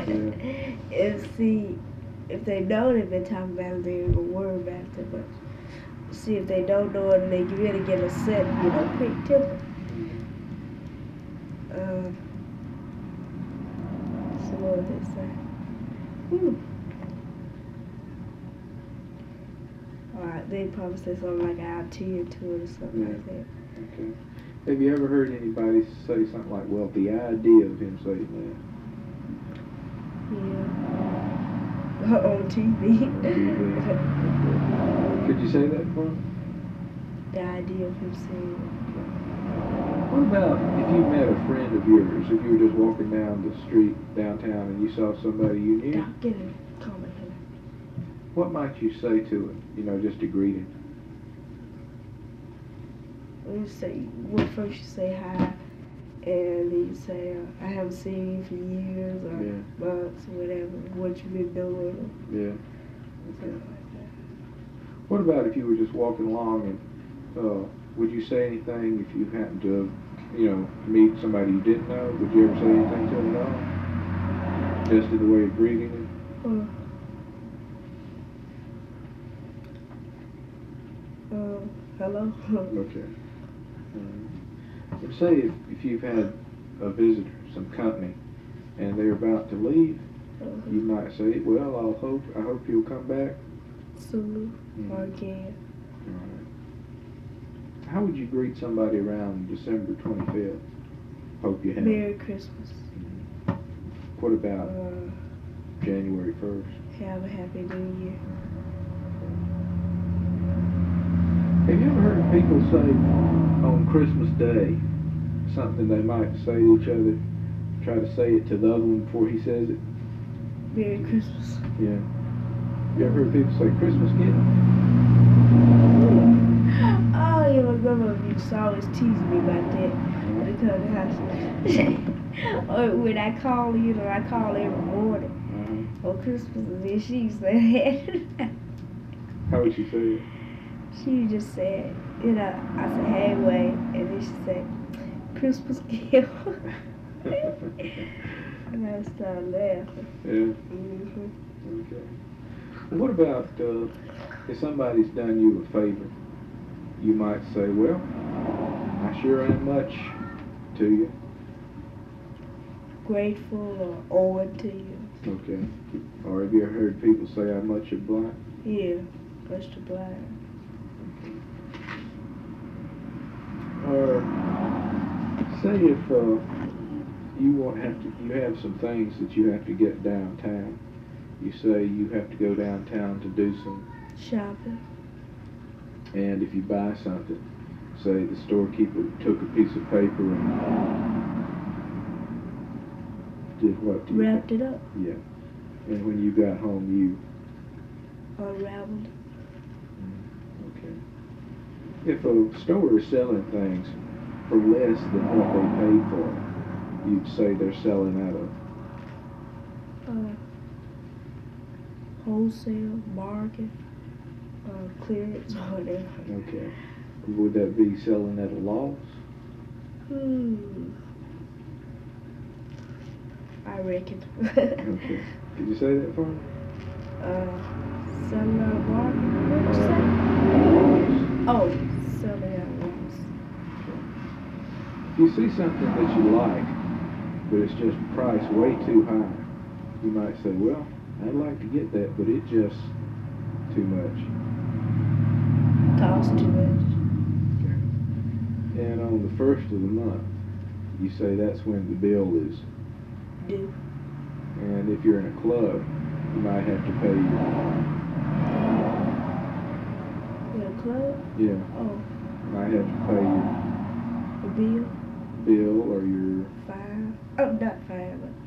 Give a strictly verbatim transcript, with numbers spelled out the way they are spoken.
And see, if they know they've been talking about it, they ain't gonna worry about it too much. See, if they don't know it and they really get upset, you know, quick temper. Uh, so what would they say? Hmm. Alright, they probably say something like I'll tear to it or something yeah. like that. Okay. Have you ever heard anybody say something like, well, the idea of him saying that? Yeah. On T V. On T V. Could you say that for him? The idea of him saying it. What about if you met a friend of yours, if you were just walking down the street downtown and you saw somebody you knew? Don't get him. Call me here. What might you say to him, you know, just to greet him? You say, well, first you say hi, and then you say, uh, I haven't seen you for years, or yeah. months, or whatever, what you've been doing. Yeah. Something like that. What about if you were just walking along and, uh, would you say anything if you happened to, you know, meet somebody you didn't know? Would you ever say anything to them at all? Just in the way of greeting them? Uh, uh, hello? Okay. Um, say if, if you've had a visitor, some company, and they're about to leave, uh-huh. you might say, well, I'll hope, I hope you'll come back soon, mm-hmm. or again. All right. How would you greet somebody around December twenty-fifth? Hope you have. Merry Christmas. Mm-hmm. What about uh, January first? Have a happy new year. Have you ever heard people say on Christmas Day something they might say to each other, try to say it to the other one before he says it? Merry Christmas. Yeah. You ever heard people say Christmas gift? Oh, yeah, my grandmother used to always tease me about that. Because I, or when I call, you know, I call every morning uh-huh. on Christmas, and then she said, how would she say it? She just said, you know, I said, hey, wait, and then she said, Christmas gift. And I started laughing. Yeah. Mm-hmm. Okay. What about uh, if somebody's done you a favor? You might say, well, I sure am much to you. Grateful or owed to you. Okay. Or have you ever heard people say I'm much obliged? Yeah, much obliged. Or say if uh, you won't have to, you have some things that you have to get downtown. You say you have to go downtown to do some shopping. And if you buy something, say the storekeeper took a piece of paper and did what? Do you Wrapped have? it up. Yeah. And when you got home, you unraveled. Okay. If a store is selling things for less than what they paid for, you'd say they're selling at a uh, wholesale, bargain, uh, clearance, whatever. Okay. Would that be selling at a loss? Hmm. I reckon. Okay. Could you say that for me? Uh, selling at a bargain? What did you say? Oh, selling at a loss. Okay. If you see something that you like, but it's just priced way too high, you might say, well, I'd like to get that, but it's just too much. Cost too much. Okay. And on the first of the month, you say that's when the bill is due. And if you're in a club, you might have to pay your... In a club? Yeah. Oh. You might have to pay your... A bill? Bill or your... Fine. Oh, not fine, but